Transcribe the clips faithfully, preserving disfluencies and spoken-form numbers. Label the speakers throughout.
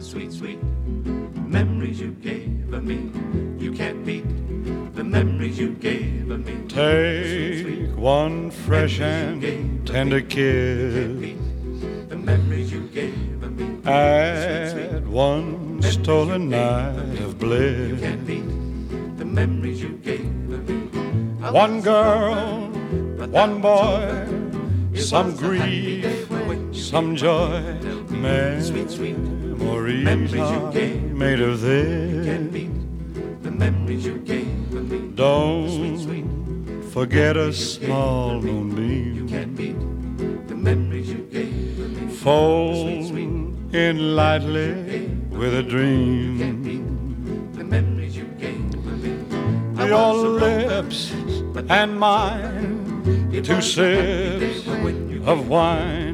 Speaker 1: sweet, sweet memories you gave of me. You can't beat the memories you gave of me.
Speaker 2: Take
Speaker 1: Sweet, sweet
Speaker 2: one fresh and tender kiss.
Speaker 1: the memories you gave of me.
Speaker 2: Add one stolen night of bliss.
Speaker 1: Can't beat the memories you gave of me.
Speaker 2: One girl, one boy, some grief, some joy. Memories are made of this.
Speaker 1: The memories you gave of me.
Speaker 2: Don't forget a small moonbeam.
Speaker 1: Can't beat the memories you gave of me.
Speaker 2: Fold in lightly with a dream.
Speaker 1: The memories you gave of me.
Speaker 2: Your lips and mine, two sips of wine.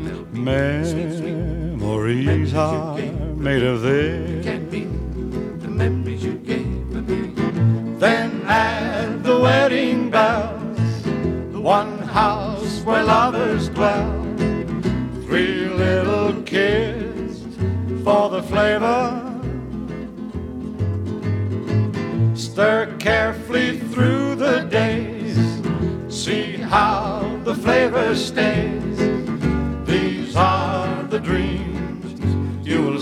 Speaker 2: Memories are made of this.
Speaker 1: Can't beat the memories you gave of me.
Speaker 2: Then add the wedding bells, the one house where lovers dwell. Three little kids for the flavor. Stir carefully through the days. See how the flavor stays. These are the dreams you will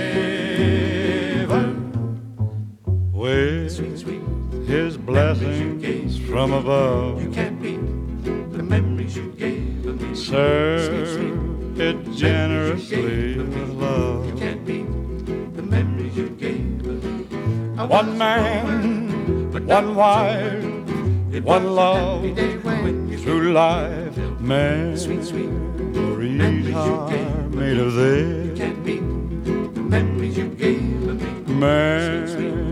Speaker 2: savor with His blessings from above.
Speaker 1: You can't beat the memories you gave of me.
Speaker 2: Serve it generously with love.
Speaker 1: You can't beat the memories you gave of me.
Speaker 2: One man, one wife, one love, through life. Memories are made of this.
Speaker 1: Can't beat the memories you gave of me.
Speaker 2: Memories